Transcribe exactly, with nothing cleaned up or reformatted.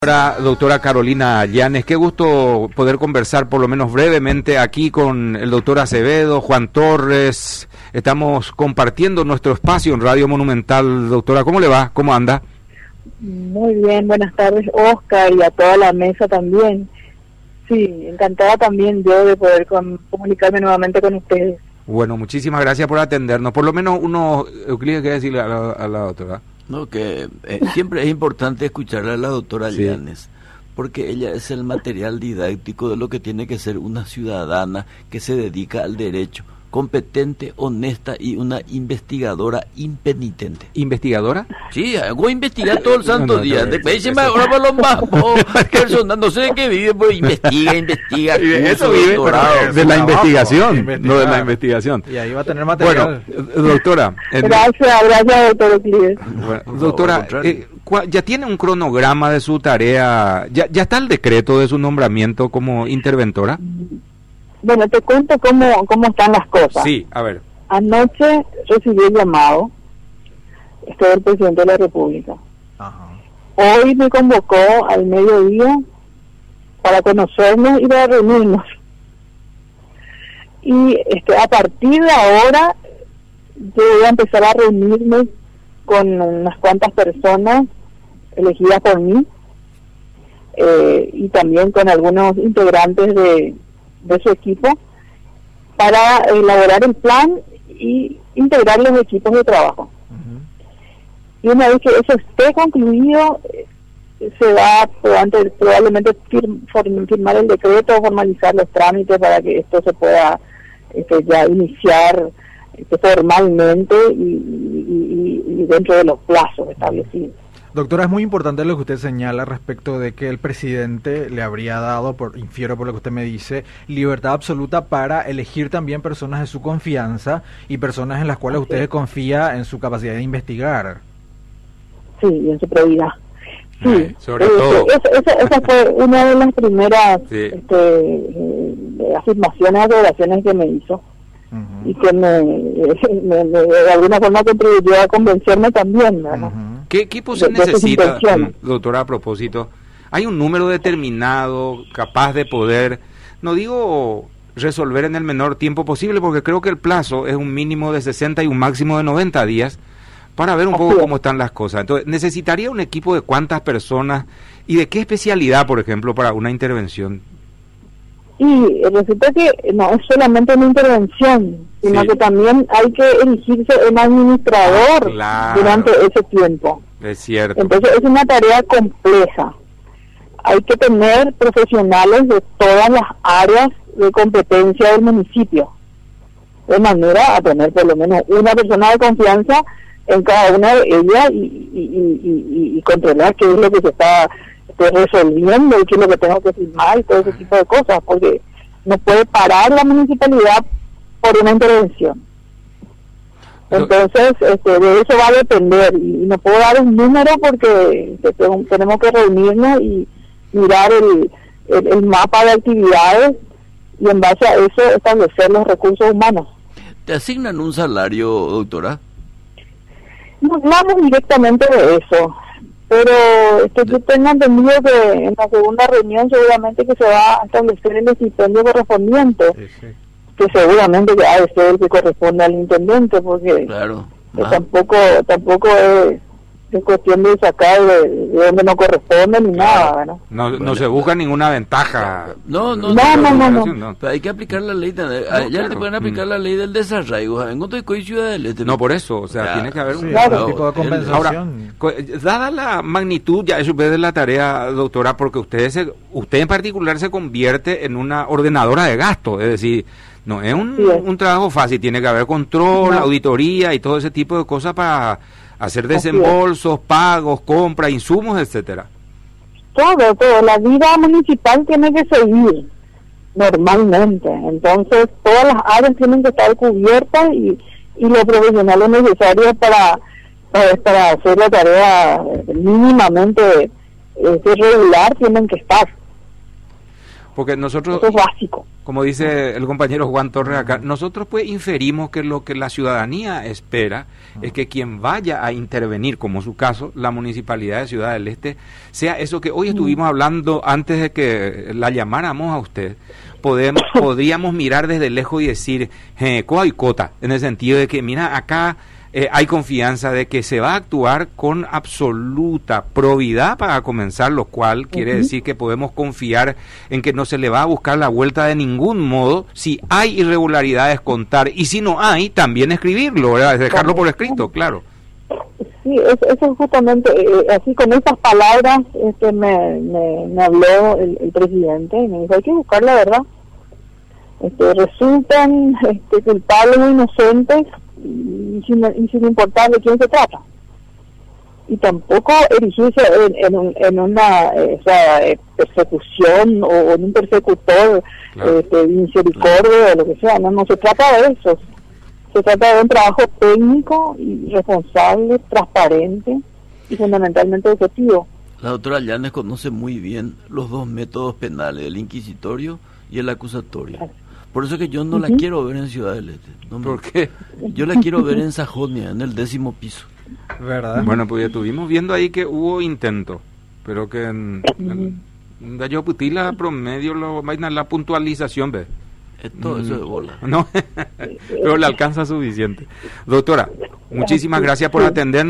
Doctora, doctora Carolina Llanes, qué gusto poder conversar por lo menos brevemente aquí con el doctor Acevedo, Juan Torres. Estamos compartiendo nuestro espacio en Radio Monumental. Doctora, ¿cómo le va? ¿Cómo anda? Muy bien, buenas tardes, Oscar, y a toda la mesa también. Sí, encantada también yo de poder com- comunicarme nuevamente con ustedes. Bueno, muchísimas gracias por atendernos. Por lo menos uno, Euclides, ¿qué decirle a la, a la doctora? No, que eh, siempre es importante escucharle a la doctora Sí. Llanes, porque ella es el material didáctico de lo que tiene que ser una ciudadana que se dedica al derecho, competente, honesta y una investigadora impenitente. ¿Investigadora? Sí, hago investigar todo el santo No, no, día. no, Después eso- se me ahora para los bajos, personas, no sé de qué vive, pues investiga, investiga. Eso curso, vive doctorado. pero de la trabajo, investigación, investigar. no de la investigación. Y ahí va a tener Bueno, material. eh, doctora, en- Gracias, gracias, doctor Euclides. Bueno, Por doctora, favor, al contrario. eh, cua- ¿ya tiene un cronograma de su tarea? ¿Ya, ya está el decreto de su nombramiento como interventora? Bueno, te cuento cómo, cómo están las cosas. Sí, a ver. Anoche recibí el llamado este, del presidente de la República. Ajá. Hoy me convocó al mediodía para conocernos y para reunirnos. Y este, a partir de ahora yo voy a empezar a reunirme con unas cuantas personas elegidas por mí eh, y también con algunos integrantes de, de su equipo para elaborar el plan y integrar los equipos de trabajo. Ujú. Y una vez que eso esté concluido, eh, se va probante- probablemente fir- form- firmar el decreto, formalizar los trámites para que esto se pueda este, ya iniciar este, formalmente y, y- y- y dentro de los plazos establecidos. Doctora, es muy importante lo que usted señala respecto de que el presidente le habría dado, por infiero por lo que usted me dice, libertad absoluta para elegir también personas de su confianza y personas en las cuales Así usted es. confía en su capacidad de investigar. Sí, y en su probidad. Sí, Ay, sobre eh, todo. Esa, esa, esa fue una de las primeras Sí. este, eh, afirmaciones, aseveraciones que me hizo. Ujú. Y que me, me- me- de alguna forma contribuyó a convencerme también, ¿verdad? Ujú. ¿Qué equipo se De- de sus necesita, intenciones. mm, doctora, a propósito? ¿Hay un número determinado, capaz de poder, no digo resolver en el menor tiempo posible, porque creo que el plazo es un mínimo de sesenta y un máximo de noventa días, para ver un Así poco es. cómo están las cosas? Entonces, ¿necesitaría un equipo de cuántas personas y de qué especialidad, por ejemplo, para una intervención? Y resulta que no es solamente una intervención, sino Sí. que también hay que elegirse un administrador Ah, claro. durante ese tiempo. Es cierto. Entonces es una tarea compleja. Hay que tener profesionales de todas las áreas de competencia del municipio, de manera a tener por lo menos una persona de confianza en cada una de ellas y, y, y, y- y controlar qué es lo que se está este, resolviendo y qué es lo que tengo que firmar y todo ese tipo de cosas, porque no puede parar la municipalidad por una intervención. Entonces, este, de eso va a depender, y no puedo dar un número porque este, te- tenemos que reunirnos y mirar el, el, el mapa de actividades y en base a eso establecer los recursos humanos. ¿Te asignan un salario, doctora? No hablamos directamente de eso, pero este, yo tengo entendido que en la segunda reunión seguramente que se va a establecer el estipendio correspondiente, Sí, sí. que seguramente que ha de ser el que corresponde al intendente, porque Claro. que Ah, tampoco tampoco es, es cuestión de sacar de, de donde no corresponde ni nada, ¿verdad? No, no Bueno. se busca ninguna ventaja. No, no, No, no, no, no. no. Pero hay que aplicar la ley. de- a- ya claro. le pueden aplicar Mm. la ley del desarraigo. En otro de Ciudad del Este. No, por eso, o sea, Claro. tiene que haber un... Sí, Claro. algún tipo de El- compensación. Ahora, co- dada la magnitud, ya eso es la tarea, doctora, porque usted, se, usted en particular se convierte en una ordenadora de gasto, es decir, no es un, Sí es. un trabajo fácil, tiene que haber control, No. auditoría y todo ese tipo de cosas para hacer Así es. desembolsos, pagos, compras, insumos, etcétera. Todo, todo, la vida municipal tiene que seguir normalmente, entonces todas las áreas tienen que estar cubiertas y, y los profesionales necesarios para, para, para hacer la tarea eh, mínimamente eh, regular tienen que estar. Porque nosotros, eso es básico. como dice el compañero Juan Torres acá, nosotros pues inferimos que lo que la ciudadanía espera es que quien vaya a intervenir, como su caso, la Municipalidad de Ciudad del Este, sea eso que hoy estuvimos hablando antes de que la llamáramos a usted. Podemos, podríamos mirar desde lejos y decir, eh, coa y cota, en el sentido de que, mira, acá eh, hay confianza de que se va a actuar con absoluta probidad para comenzar, lo cual quiere uh-huh. decir que podemos confiar en que no se le va a buscar la vuelta de ningún modo. Si hay irregularidades, contar, y si no hay, también escribirlo, ¿verdad? Dejarlo por escrito, claro. Sí, eso, eso es justamente, eh, así con esas palabras este, me, me, me habló el, el presidente y me dijo, hay que buscar la verdad. Este, resultan este, culpables o inocentes y sin, y sin importar de quién se trata. Y tampoco erigirse en, en, un, en una eh, o sea, eh, persecución o en un persecutor claro. este, de misericordia o lo que sea, no, no se trata de eso. Se trata de un trabajo técnico y responsable, transparente y fundamentalmente objetivo. La doctora Llanes conoce muy bien los dos métodos penales, el inquisitorio y el acusatorio. Por eso que yo no uh-huh. la quiero ver en Ciudad del Este. No me... ¿Por qué? Yo la quiero ver en Sajonia, en el décimo piso. ¿Verdad? Bueno, pues ya estuvimos viendo ahí que hubo intento, pero que en, en, en yo putila promedio lo, la puntualización, ¿ves? Esto, eso es bola. No, pero le alcanza suficiente. Doctora, muchísimas gracias por atender.